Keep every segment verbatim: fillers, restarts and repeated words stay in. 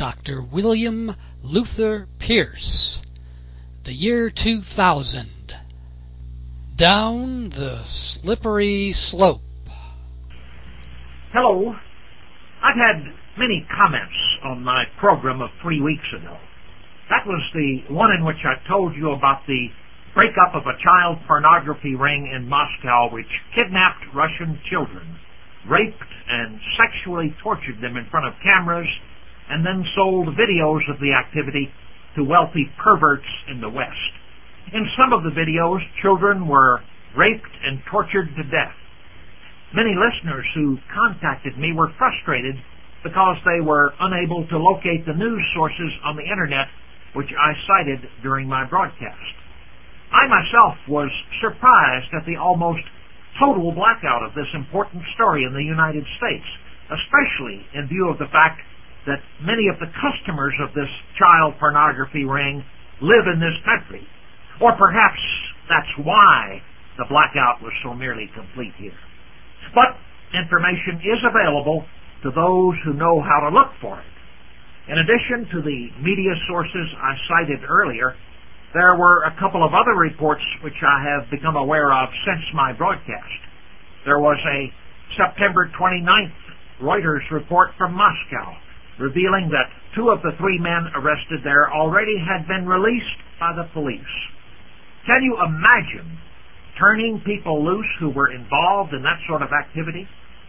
Doctor William Luther Pierce. The year two thousand. Down the Slippery Slope. Hello. I've had many comments on my program of three weeks ago. That was the one in which I told you about the breakup of a child pornography ring in Moscow which kidnapped Russian children, raped and sexually tortured them in front of cameras, and then sold videos of the activity to wealthy perverts in the West. In some of the videos, children were raped and tortured to death. Many listeners who contacted me were frustrated because they were unable to locate the news sources on the internet which I cited during my broadcast. I myself was surprised at the almost total blackout of this important story in the United States, especially in view of the fact that many of the customers of this child pornography ring live in this country. Or perhaps that's why the blackout was so nearly complete here. But information is available to those who know how to look for it. In addition to the media sources I cited earlier, there were a couple of other reports which I have become aware of since my broadcast. There was a September twenty-ninth Reuters report from Moscow revealing that two of the three men arrested there already had been released by the police. Can you imagine turning people loose who were involved in that sort of activity?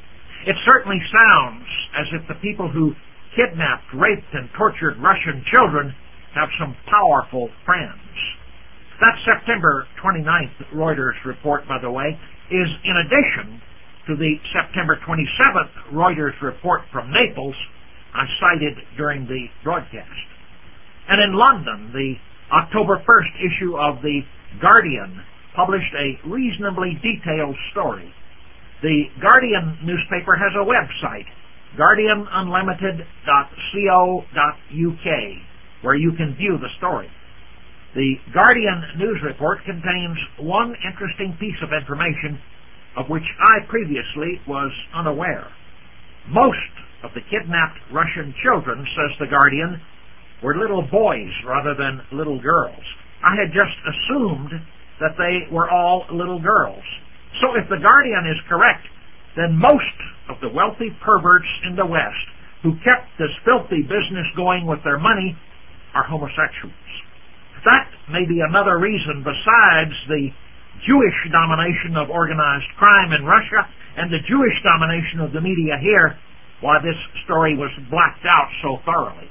It certainly sounds as if the people who kidnapped, raped, and tortured Russian children have some powerful friends. That September twenty-ninth Reuters report, by the way, is in addition to the September twenty-seventh Reuters report from Naples I cited during the broadcast. And in London, the October first issue of The Guardian published a reasonably detailed story. The Guardian newspaper has a website, guardian unlimited dot co dot uk, where you can view the story. The Guardian news report contains one interesting piece of information of which I previously was unaware. Most of the kidnapped Russian children, says the Guardian, were little boys rather than little girls. I had just assumed that they were all little girls. So if the Guardian is correct, then most of the wealthy perverts in the West who kept this filthy business going with their money are homosexuals. That may be another reason besides the Jewish domination of organized crime in Russia and the Jewish domination of the media here why this story was blacked out so thoroughly.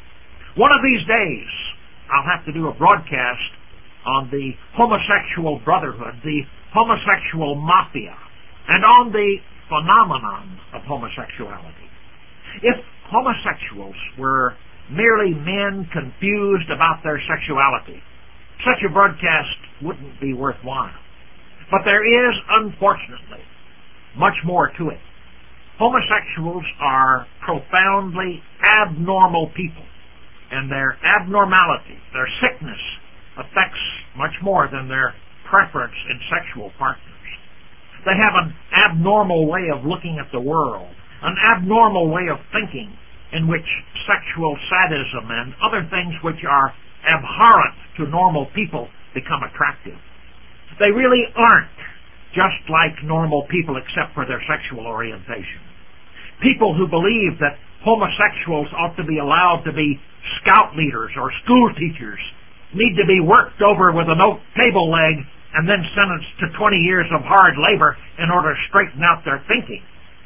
One of these days, I'll have to do a broadcast on the homosexual brotherhood, the homosexual mafia, and on the phenomenon of homosexuality. If homosexuals were merely men confused about their sexuality, such a broadcast wouldn't be worthwhile. But there is, unfortunately, much more to it. Homosexuals are profoundly abnormal people, and their abnormality, their sickness, affects much more than their preference in sexual partners. They have an abnormal way of looking at the world, an abnormal way of thinking in which sexual sadism and other things which are abhorrent to normal people become attractive. They really aren't just like normal people except for their sexual orientation. People who believe that homosexuals ought to be allowed to be scout leaders or school teachers need to be worked over with an oak table leg and then sentenced to twenty years of hard labor in order to straighten out their thinking.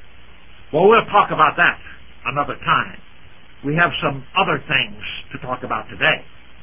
Well, we'll talk about that another time. We have some other things to talk about today.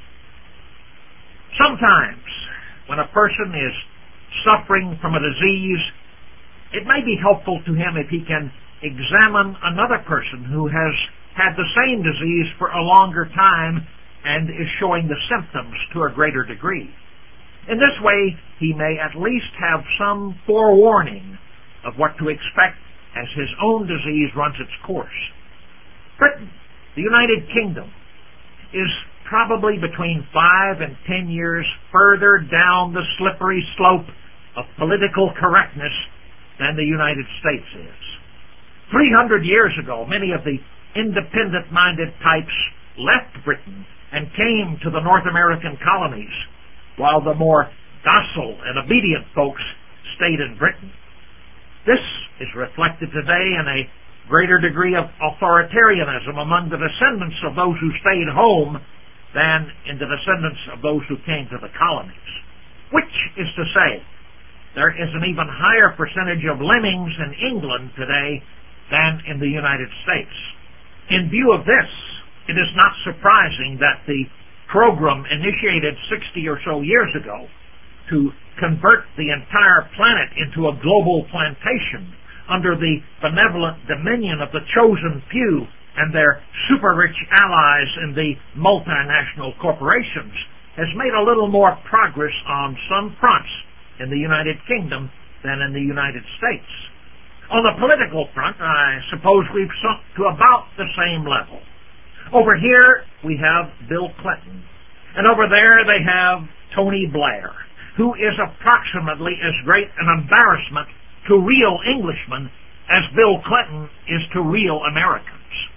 Sometimes, when a person is suffering from a disease, it may be helpful to him if he can examine another person who has had the same disease for a longer time and is showing the symptoms to a greater degree. In this way, he may at least have some forewarning of what to expect as his own disease runs its course. Britain, the United Kingdom, is probably between five and ten years further down the slippery slope of political correctness than the United States is. Three hundred years ago, many of the independent-minded types left Britain and came to the North American colonies, while the more docile and obedient folks stayed in Britain. This is reflected today in a greater degree of authoritarianism among the descendants of those who stayed home than in the descendants of those who came to the colonies. Which is to say, there is an even higher percentage of lemmings in England today than in the United States. In view of this, it is not surprising that the program initiated sixty or so years ago to convert the entire planet into a global plantation under the benevolent dominion of the chosen few and their super-rich allies in the multinational corporations has made a little more progress on some fronts in the United Kingdom than in the United States. On the political front, I suppose we've sunk to about the same level. Over here, we have Bill Clinton, and over there they have Tony Blair, who is approximately as great an embarrassment to real Englishmen as Bill Clinton is to real Americans.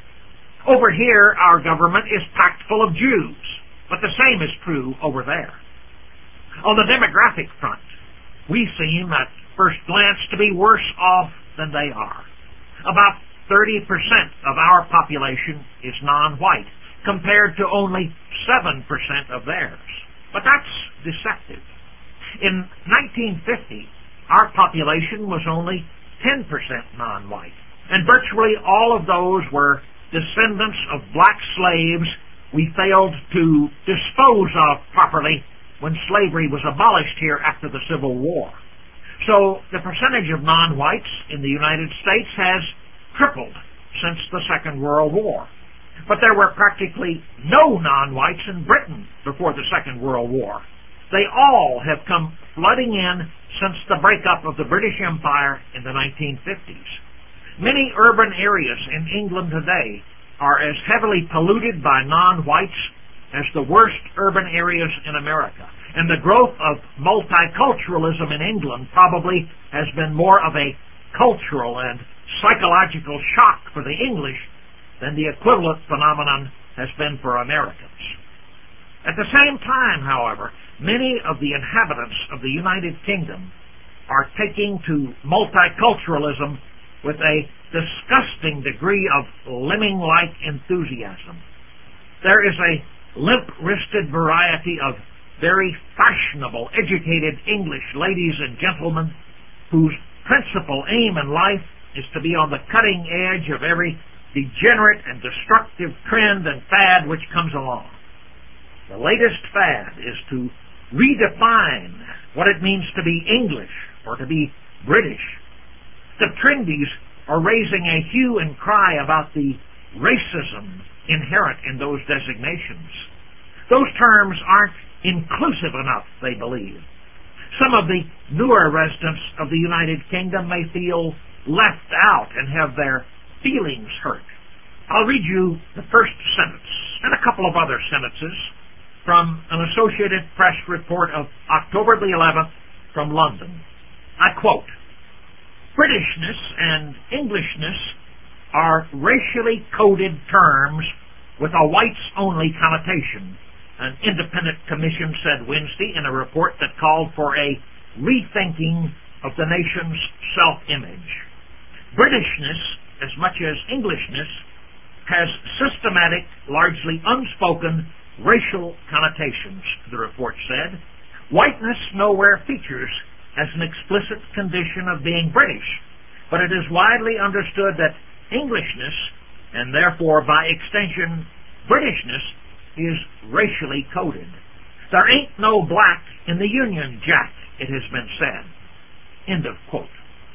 Over here, our government is packed full of Jews, but the same is true over there. On the demographic front, we seem at first glance to be worse off than they are. About thirty percent of our population is non-white, compared to only seven percent of theirs. But that's deceptive. In nineteen fifty, our population was only ten percent non-white, and virtually all of those were descendants of black slaves we failed to dispose of properly when slavery was abolished here after the Civil War. So the percentage of non-whites in the United States has tripled since the Second World War. But there were practically no non-whites in Britain before the Second World War. They all have come flooding in since the breakup of the British Empire in the nineteen fifties. Many urban areas in England today are as heavily polluted by non-whites as the worst urban areas in America. And the growth of multiculturalism in England probably has been more of a cultural and psychological shock for the English than the equivalent phenomenon has been for Americans. At the same time, however, many of the inhabitants of the United Kingdom are taking to multiculturalism with a disgusting degree of lemming-like enthusiasm. There is a limp-wristed variety of very fashionable, educated English ladies and gentlemen whose principal aim in life is to be on the cutting edge of every degenerate and destructive trend and fad which comes along. The latest fad is to redefine what it means to be English or to be British. The trendies are raising a hue and cry about the racism inherent in those designations. Those terms aren't inclusive enough, they believe. Some of the newer residents of the United Kingdom may feel left out and have their feelings hurt. I'll read you the first sentence and a couple of other sentences from an Associated Press report of October the eleventh from London. I quote, "Britishness and Englishness are racially coded terms with a whites-only connotation," an independent commission said Wednesday in a report that called for a rethinking of the nation's self-image. Britishness, as much as Englishness, has systematic, largely unspoken racial connotations, the report said. Whiteness nowhere features as an explicit condition of being British, but it is widely understood that Englishness, and therefore by extension Britishness, is racially coded. There ain't no black in the Union Jack, it has been said. End of quote.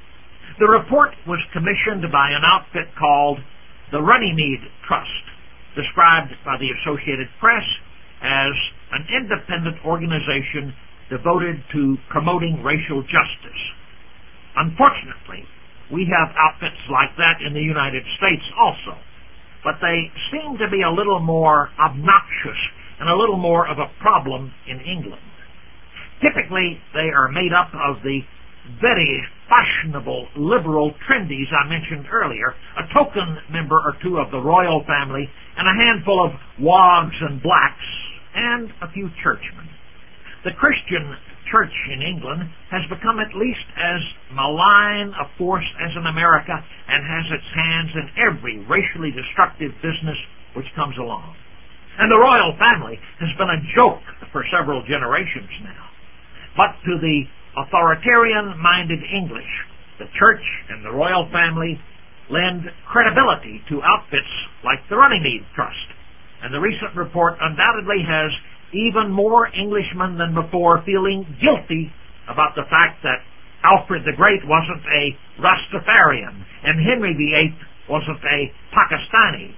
The report was commissioned by an outfit called the Runnymede Trust, described by the Associated Press as an independent organization devoted to promoting racial justice. Unfortunately, we have outfits like that in the United States also, but they seem to be a little more obnoxious and a little more of a problem in England. Typically, they are made up of the very fashionable liberal trendies I mentioned earlier, a token member or two of the royal family, and a handful of wogs and blacks, and a few churchmen. The Christian church in England has become at least as malign a force as in America and has its hands in every racially destructive business which comes along. And the royal family has been a joke for several generations now. But to the authoritarian-minded English, the church and the royal family lend credibility to outfits like the Runnymede Trust. And the recent report undoubtedly has even more Englishmen than before feeling guilty about the fact that Alfred the Great wasn't a Rastafarian and Henry the Eighth wasn't a Pakistani.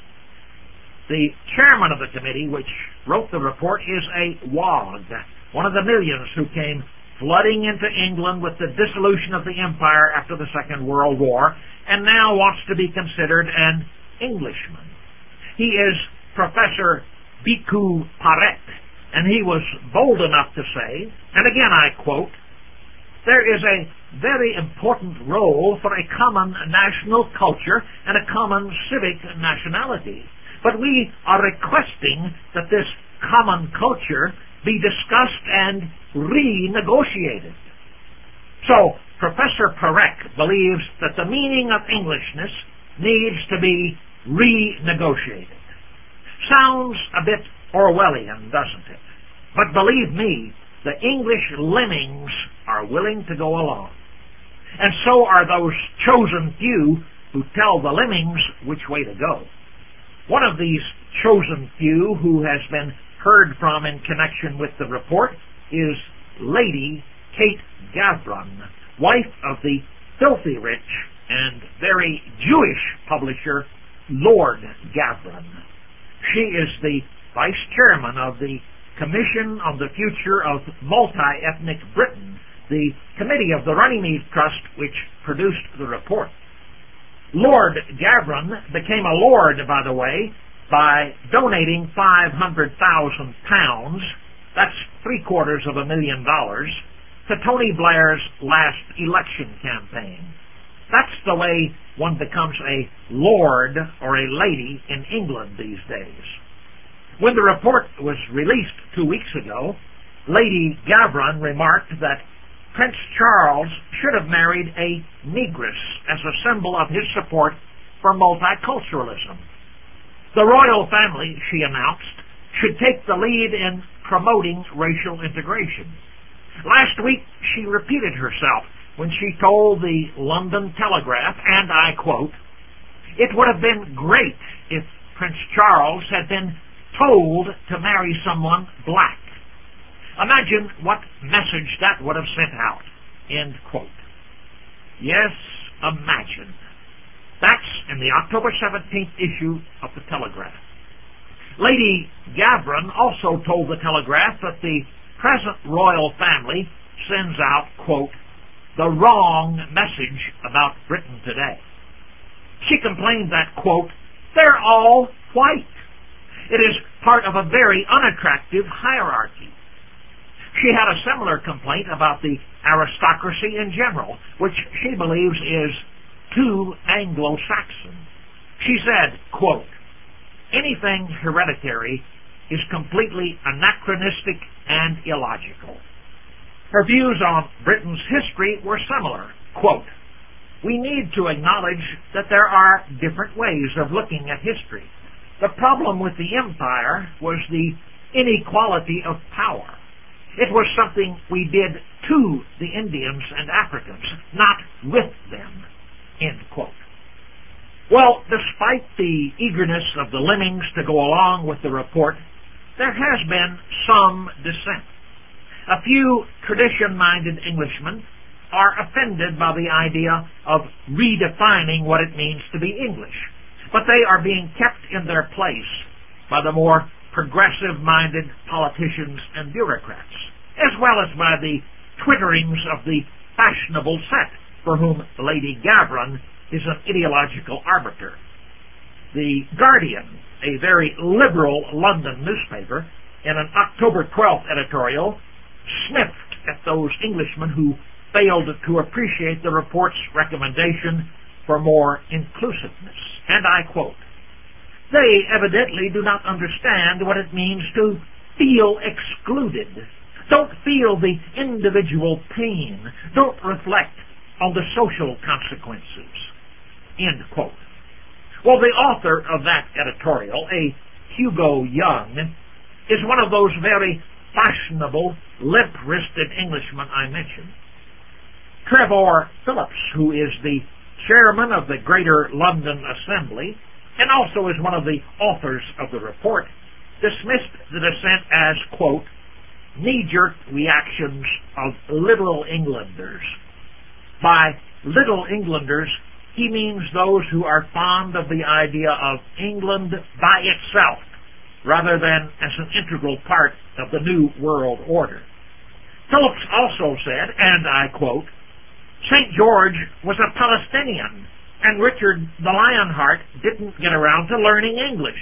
The chairman of the committee which wrote the report is a Wog, one of the millions who came flooding into England with the dissolution of the empire after the Second World War and now wants to be considered an Englishman. He is Professor Bhikkhu Parekh, and he was bold enough to say, and again I quote, "There is a very important role for a common national culture and a common civic nationality. But we are requesting that this common culture be discussed and renegotiated." So, Professor Parekh believes that the meaning of Englishness needs to be renegotiated. Sounds a bit Orwellian, doesn't it? But believe me, the English lemmings are willing to go along. And so are those chosen few who tell the lemmings which way to go. One of these chosen few who has been heard from in connection with the report is Lady Kate Gavron, wife of the filthy rich and very Jewish publisher Lord Gavron. She is the vice chairman of the Commission on the Future of Multi-Ethnic Britain, the committee of the Runnymede Trust which produced the report. Lord Gavron became a lord, by the way, by donating five hundred thousand pounds, that's three quarters of a million dollars, to Tony Blair's last election campaign. That's the way one becomes a lord or a lady in England these days. When the report was released two weeks ago, Lady Gavron remarked that Prince Charles should have married a negress as a symbol of his support for multiculturalism. The royal family, she announced, should take the lead in promoting racial integration. Last week, she repeated herself when she told the London Telegraph, and I quote, "It would have been great if Prince Charles had been told to marry someone black." Imagine what message that would have sent out. End quote. Yes, imagine. That's in the October seventeenth issue of the Telegraph. Lady Gavron also told the Telegraph that the present royal family sends out, quote, "the wrong message about Britain today." She complained that, quote, "they're all white. It is part of a very unattractive hierarchy." She had a similar complaint about the aristocracy in general, which she believes is too Anglo-Saxon. She said, quote, "anything hereditary is completely anachronistic and illogical." Her views on Britain's history were similar. Quote, "we need to acknowledge that there are different ways of looking at history. The problem with the empire was the inequality of power. It was something we did to the Indians and Africans, not with them." End quote. Well, despite the eagerness of the lemmings to go along with the report, there has been some dissent. A few tradition-minded Englishmen are offended by the idea of redefining what it means to be English, but they are being kept in their place by the more progressive-minded politicians and bureaucrats, as well as by the twitterings of the fashionable set for whom Lady Gavron is an ideological arbiter. The Guardian, a very liberal London newspaper, in an October twelfth editorial, sniffed at those Englishmen who failed to appreciate the report's recommendation for more inclusiveness. And I quote, They evidently do not understand what it means to feel excluded. Don't feel the individual pain. Don't reflect on the social consequences. End quote. Well, the author of that editorial, a Hugo Young, is one of those very fashionable, limp-wristed Englishmen I mentioned. Trevor Phillips, who is the chairman of the Greater London Assembly, and also is one of the authors of the report, dismissed the dissent as, quote, knee-jerk reactions of Little Englanders. By Little Englanders, he means those who are fond of the idea of England by itself, rather than as an integral part of the New World Order. Phillips also said, and I quote, Saint George was a Palestinian, and Richard the Lionheart didn't get around to learning English.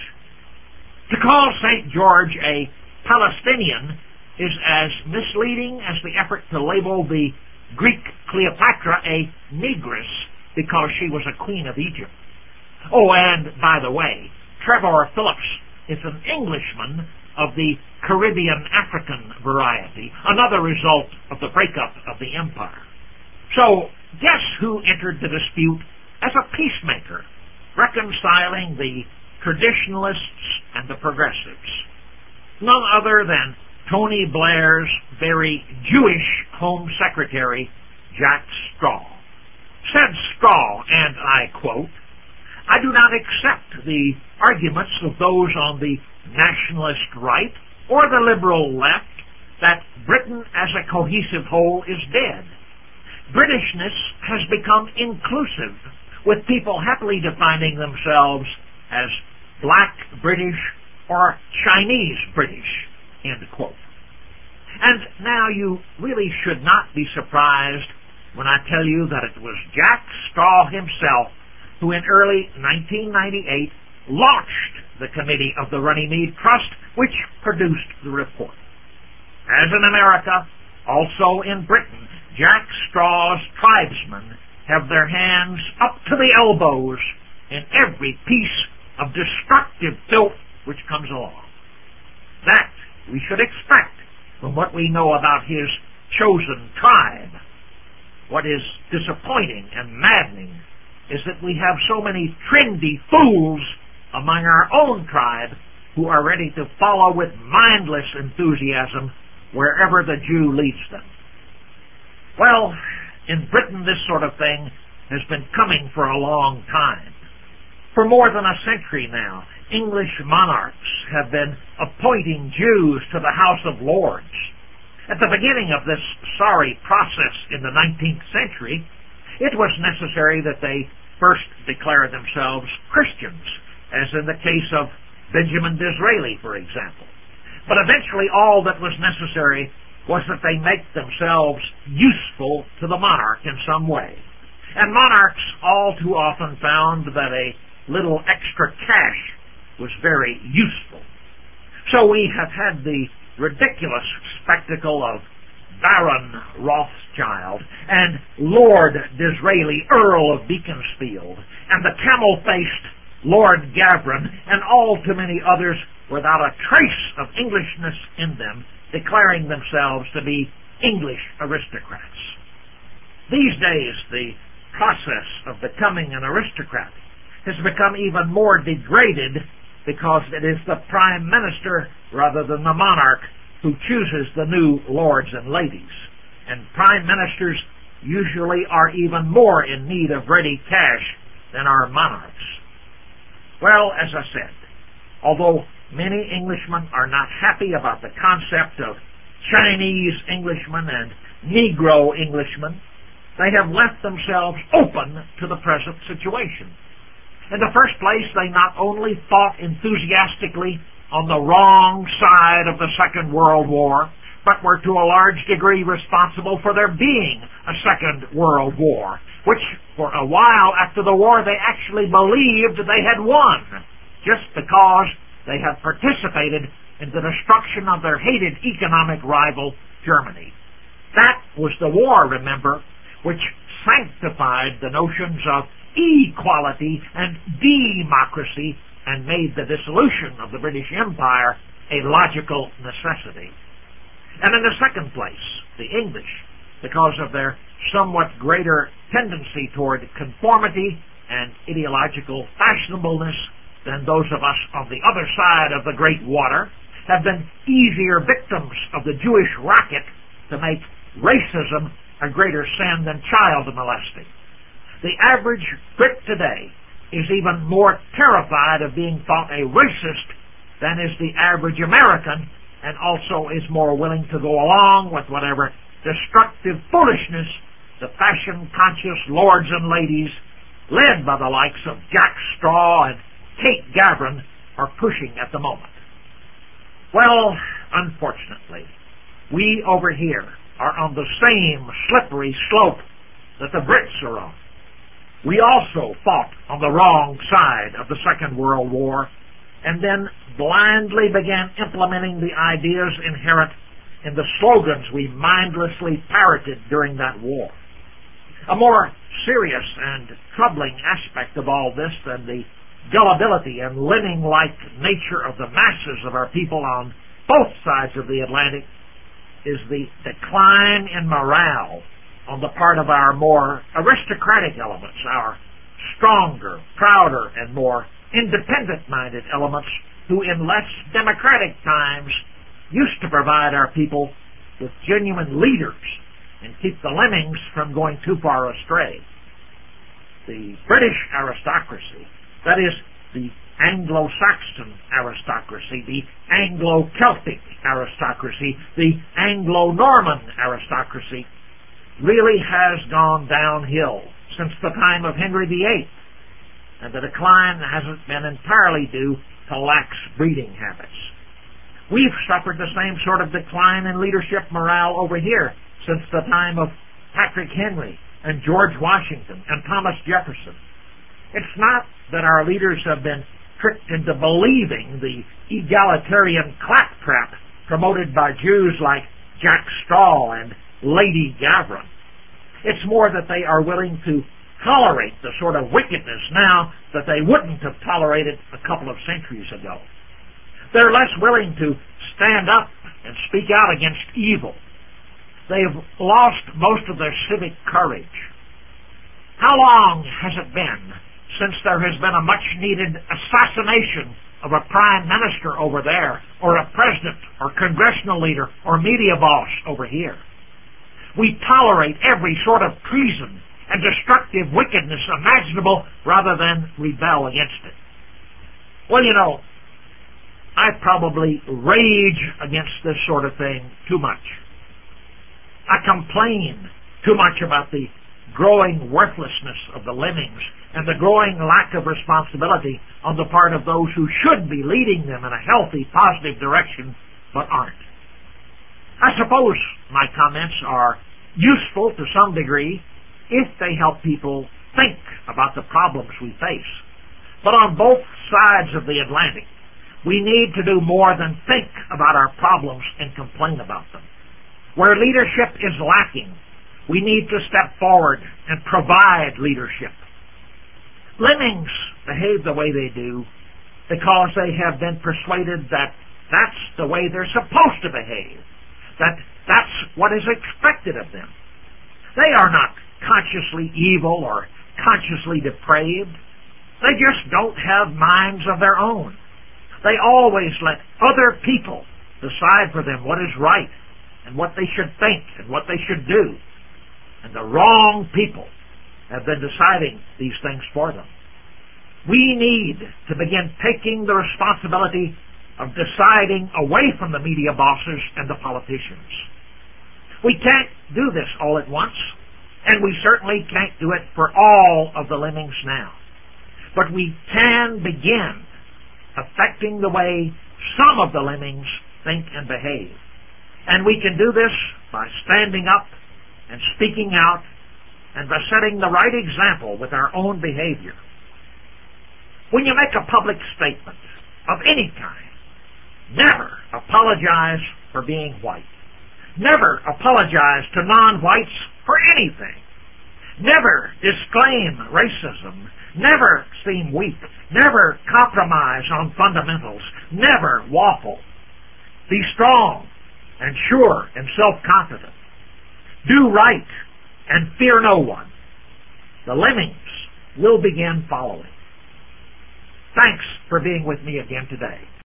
To call Saint George a Palestinian is as misleading as the effort to label the Greek Cleopatra a negress because she was a queen of Egypt. Oh, and by the way, Trevor Phillips is an Englishman of the Caribbean African variety, another result of the breakup of the empire. So, guess who entered the dispute as a peacemaker, reconciling the traditionalists and the progressives? None other than Tony Blair's very Jewish Home Secretary, Jack Straw. Said Straw, and I quote, I do not accept the arguments of those on the nationalist right or the liberal left that Britain as a cohesive whole is dead. Britishness has become inclusive, with people happily defining themselves as black British or Chinese British, end quote. And now you really should not be surprised when I tell you that it was Jack Straw himself who in early nineteen ninety-eight launched the committee of the Runnymede Trust, which produced the report. As in America, also in Britain, Jack Straw's tribesmen have their hands up to the elbows in every piece of destructive filth which comes along. That we should expect from what we know about his chosen tribe. What is disappointing and maddening is that we have so many trendy fools among our own tribe who are ready to follow with mindless enthusiasm wherever the Jew leads them. Well, in Britain this sort of thing has been coming for a long time. For more than a century now, English monarchs have been appointing Jews to the House of Lords. At the beginning of this sorry process in the nineteenth century, it was necessary that they first declare themselves Christians, as in the case of Benjamin Disraeli, for example. But eventually all that was necessary was that they make themselves useful to the monarch in some way. And monarchs all too often found that a little extra cash was very useful. So we have had the ridiculous spectacle of Baron Rothschild and Lord Disraeli, Earl of Beaconsfield, and the camel-faced Lord Gavron, and all too many others without a trace of Englishness in them, declaring themselves to be English aristocrats. These days, the process of becoming an aristocrat has become even more degraded because it is the Prime Minister rather than the monarch who chooses the new lords and ladies. And Prime Ministers usually are even more in need of ready cash than our monarchs. Well, as I said, although many Englishmen are not happy about the concept of Chinese Englishmen and Negro Englishmen, they have left themselves open to the present situation. In the first place, they not only fought enthusiastically on the wrong side of the Second World War, but were to a large degree responsible for there being a Second World War, which for a while after the war they actually believed they had won, just because they had participated in the destruction of their hated economic rival, Germany. That was the war, remember, which sanctified the notions of equality and democracy and made the dissolution of the British Empire a logical necessity. And in the second place, the English, because of their somewhat greater tendency toward conformity and ideological fashionableness than those of us on the other side of the Great Water, have been easier victims of the Jewish racket to make racism a greater sin than child molesting. The average Brit today is even more terrified of being thought a racist than is the average American, and also is more willing to go along with whatever destructive foolishness the fashion-conscious lords and ladies, led by the likes of Jack Straw and Kate Gavran, are pushing at the moment. Well, unfortunately, we over here are on the same slippery slope that the Brits are on. We also fought on the wrong side of the Second World War, and then blindly began implementing the ideas inherent in the slogans we mindlessly parroted during that war. A more serious and troubling aspect of all this than the gullibility and lemming-like nature of the masses of our people on both sides of the Atlantic is the decline in morale on the part of our more aristocratic elements, our stronger, prouder, and more independent-minded elements who in less democratic times used to provide our people with genuine leaders and keep the lemmings from going too far astray. The British aristocracy, that is, the Anglo-Saxon aristocracy, the Anglo-Celtic aristocracy, the Anglo-Norman aristocracy, really has gone downhill since the time of Henry the Eighth, and the decline hasn't been entirely due to lax breeding habits. We've suffered the same sort of decline in leadership morale over here since the time of Patrick Henry and George Washington and Thomas Jefferson. It's not that our leaders have been tricked into believing the egalitarian claptrap promoted by Jews like Jack Straw and Lady Gavran. It's more that they are willing to tolerate the sort of wickedness now that they wouldn't have tolerated a couple of centuries ago. They're less willing to stand up and speak out against evil. They've lost most of their civic courage. How long has it been since there has been a much-needed assassination of a prime minister over there, or a president, or congressional leader, or media boss over here? We tolerate every sort of treason and destructive wickedness imaginable rather than rebel against it. Well, you know, I probably rage against this sort of thing too much. I complain too much about the growing worthlessness of the lemmings and the growing lack of responsibility on the part of those who should be leading them in a healthy, positive direction, but aren't. I suppose my comments are useful to some degree if they help people think about the problems we face. But on both sides of the Atlantic, we need to do more than think about our problems and complain about them. Where leadership is lacking, we need to step forward and provide leadership. Lemmings behave the way they do because they have been persuaded that that's the way they're supposed to behave, that that's what is expected of them. They are not consciously evil or consciously depraved. They just don't have minds of their own. They always let other people decide for them what is right and what they should think and what they should do. And the wrong people have been deciding these things for them. We need to begin taking the responsibility of deciding away from the media bosses and the politicians. We can't do this all at once, and we certainly can't do it for all of the lemmings now. But we can begin affecting the way some of the lemmings think and behave. And we can do this by standing up and speaking out and by setting the right example with our own behavior. When you make a public statement of any kind, never apologize for being white. Never apologize to non-whites for anything. Never disclaim racism. Never seem weak. Never compromise on fundamentals. Never waffle. Be strong and sure and self-confident. Do right and fear no one. The lemmings will begin following. Thanks for being with me again today.